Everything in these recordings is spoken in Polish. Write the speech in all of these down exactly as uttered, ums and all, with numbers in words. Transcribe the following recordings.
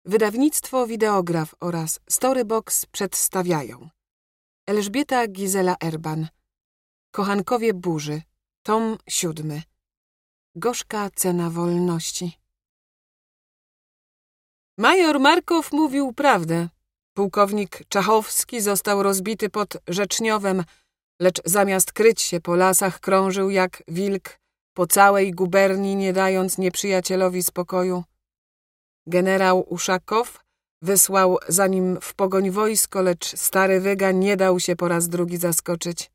Wydawnictwo Wideograf oraz Storybox przedstawiają Elżbieta Gizela Erban, Kochankowie burzy, tom siódmy. Gorzka cena wolności. Major Markow mówił prawdę. Pułkownik Czachowski został rozbity pod Rzeczniowem, lecz zamiast kryć się po lasach krążył jak wilk po całej guberni, nie dając nieprzyjacielowi spokoju. Generał Uszakow wysłał za nim w pogoń wojsko, lecz stary wyga nie dał się po raz drugi zaskoczyć.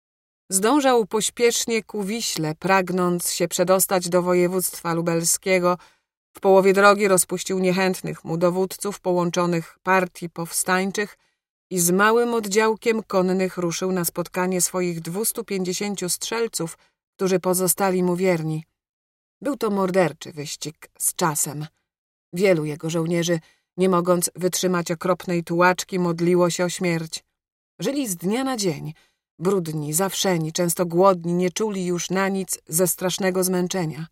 Zdążał pośpiesznie ku Wiśle, pragnąc się przedostać do województwa lubelskiego. W połowie drogi rozpuścił niechętnych mu dowódców połączonych partii powstańczych i z małym oddziałkiem konnych ruszył na spotkanie swoich dwustu pięćdziesięciu strzelców, którzy pozostali mu wierni. Był to morderczy wyścig z czasem. Wielu jego żołnierzy, nie mogąc wytrzymać okropnej tułaczki, modliło się o śmierć. Żyli z dnia na dzień, brudni, zawszeni, często głodni, nie czuli już na nic ze strasznego zmęczenia.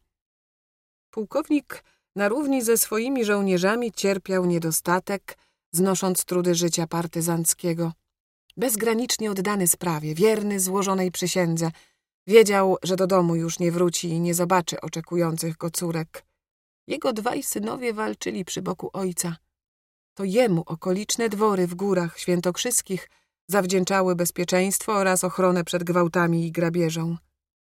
Pułkownik na równi ze swoimi żołnierzami cierpiał niedostatek, znosząc trudy życia partyzanckiego. Bezgranicznie oddany sprawie, wierny złożonej przysiędze, wiedział, że do domu już nie wróci i nie zobaczy oczekujących go córek. Jego dwaj synowie walczyli przy boku ojca. To jemu okoliczne dwory w górach świętokrzyskich zawdzięczały bezpieczeństwo oraz ochronę przed gwałtami i grabieżą.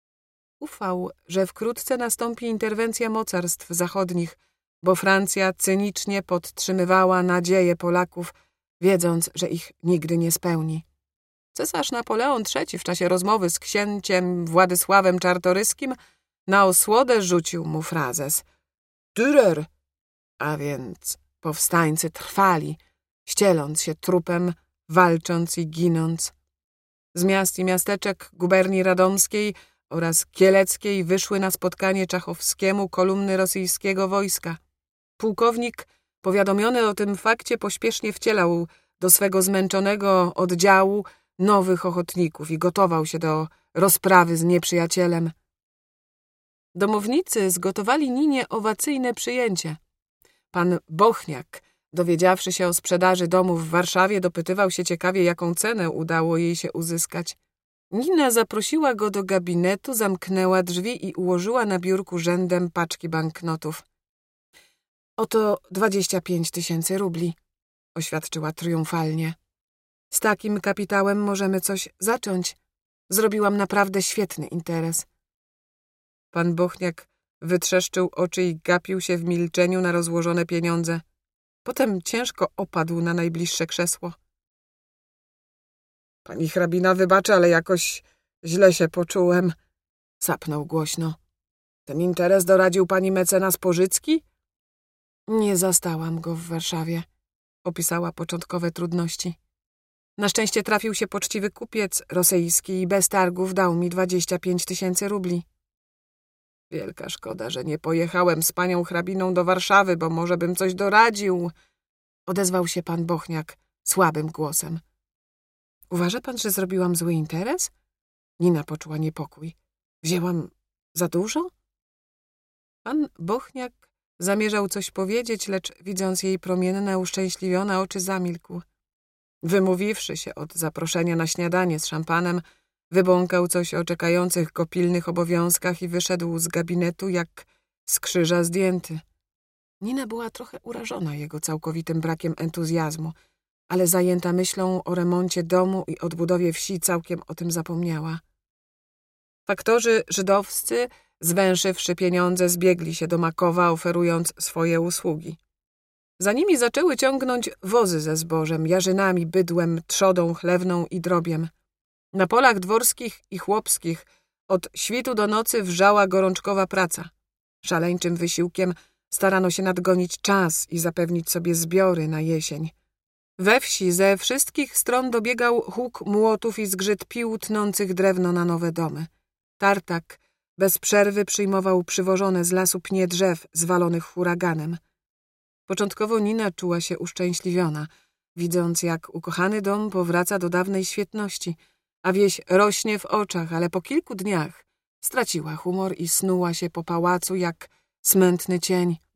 Ufał, że wkrótce nastąpi interwencja mocarstw zachodnich, bo Francja cynicznie podtrzymywała nadzieje Polaków, wiedząc, że ich nigdy nie spełni. Cesarz Napoleon trzeci w czasie rozmowy z księciem Władysławem Czartoryskim na osłodę rzucił mu frazes Führer, a więc powstańcy trwali, ścieląc się trupem, walcząc i ginąc. Z miast i miasteczek guberni radomskiej oraz kieleckiej wyszły na spotkanie Czachowskiemu kolumny rosyjskiego wojska. Pułkownik, powiadomiony o tym fakcie, pośpiesznie wcielał do swego zmęczonego oddziału nowych ochotników i gotował się do rozprawy z nieprzyjacielem. Domownicy zgotowali Ninie owacyjne przyjęcie. Pan Bochniak, dowiedziawszy się o sprzedaży domu w Warszawie, dopytywał się ciekawie, jaką cenę udało jej się uzyskać. Nina zaprosiła go do gabinetu, zamknęła drzwi i ułożyła na biurku rzędem paczki banknotów. Oto dwadzieścia pięć tysięcy rubli, oświadczyła triumfalnie. Z takim kapitałem możemy coś zacząć. Zrobiłam naprawdę świetny interes. Pan Bochniak wytrzeszczył oczy i gapił się w milczeniu na rozłożone pieniądze. Potem ciężko opadł na najbliższe krzesło. Pani hrabina wybaczy, ale jakoś źle się poczułem, sapnął głośno. Ten interes doradził pani mecenas Pożycki? Nie zastałam go w Warszawie, opisała początkowe trudności. Na szczęście trafił się poczciwy kupiec rosyjski i bez targów dał mi dwadzieścia pięć tysięcy rubli. Wielka szkoda, że nie pojechałem z panią hrabiną do Warszawy, bo może bym coś doradził, odezwał się pan Bochniak słabym głosem. Uważa pan, że zrobiłam zły interes? Nina poczuła niepokój. Wzięłam za dużo? Pan Bochniak zamierzał coś powiedzieć, lecz widząc jej promienne, uszczęśliwione oczy, zamilkł. Wymówiwszy się od zaproszenia na śniadanie z szampanem, wybąkał coś o czekających go pilnych obowiązkach i wyszedł z gabinetu jak z krzyża zdjęty. Nina była trochę urażona jego całkowitym brakiem entuzjazmu, ale zajęta myślą o remoncie domu i odbudowie wsi całkiem o tym zapomniała. Faktorzy żydowscy, zwęszywszy pieniądze, zbiegli się do Makowa, oferując swoje usługi. Za nimi zaczęły ciągnąć wozy ze zbożem, jarzynami, bydłem, trzodą chlewną i drobiem. Na polach dworskich i chłopskich od świtu do nocy wrzała gorączkowa praca. Szaleńczym wysiłkiem starano się nadgonić czas i zapewnić sobie zbiory na jesień. We wsi ze wszystkich stron dobiegał huk młotów i zgrzyt pił tnących drewno na nowe domy. Tartak bez przerwy przyjmował przywożone z lasu pnie drzew zwalonych huraganem. Początkowo Nina czuła się uszczęśliwiona, widząc, jak ukochany dom powraca do dawnej świetności, a wieś rośnie w oczach, ale po kilku dniach straciła humor i snuła się po pałacu jak smętny cień.